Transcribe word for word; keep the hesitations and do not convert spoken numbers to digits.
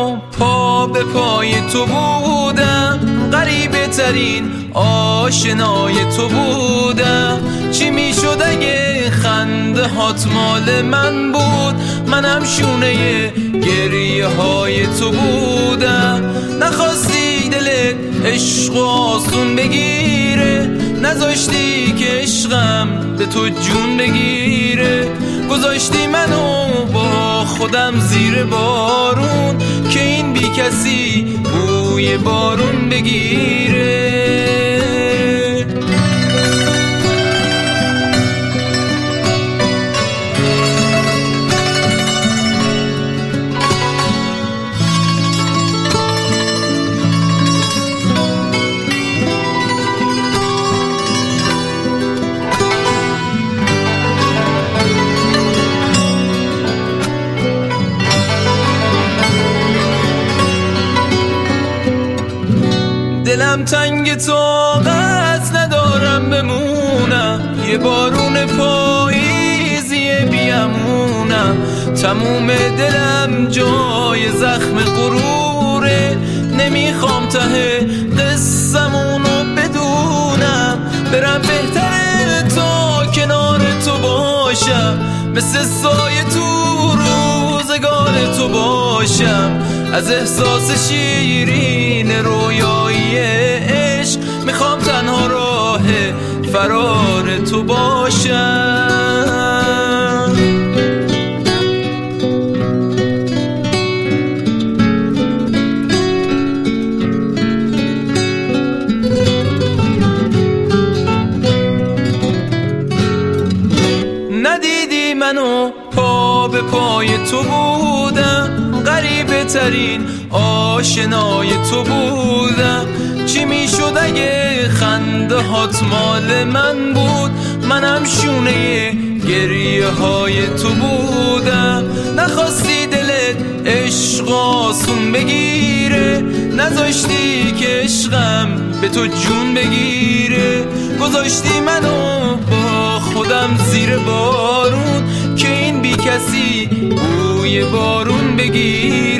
پا به پای تو بودم، غریبه ترین آشنای تو بودم. چی میشد اگه خنده هات مال من بود؟ منم شونه گریه های تو بودم. نخواستی دلت عشق و آسون بگیره، نذاشتی که عشقم به تو جون بگیره. گذاشتی منو با خودم زیر بارون که این بی کسی بوی بارون بگیره. دلم تنگ طاقت ندارم بمونم، یه بارون پاییزی بیامونم. تموم دلم جای زخم غروره، نمیخوام ته قصمونو بدونم. برم بهتره تا کنار تو باشم، مثل سایه تو روزگار تو باشم. از احساس شیرین رویایی عشق میخوام تنها راه فرار تو باشم. ندیدی منو پا به پای تو بودم، غریبه ترین آشنای تو بودم. چی میشد اگه خنده هات مال من بود؟ منم شونه گریه های تو بودم. نخواستی دلت عشق آسون بگیره، نذاشتی که عشقم به تو جون بگیره. گذاشتی منو با خودم زیر بارون که این بی کسی بوی بارون بگیره.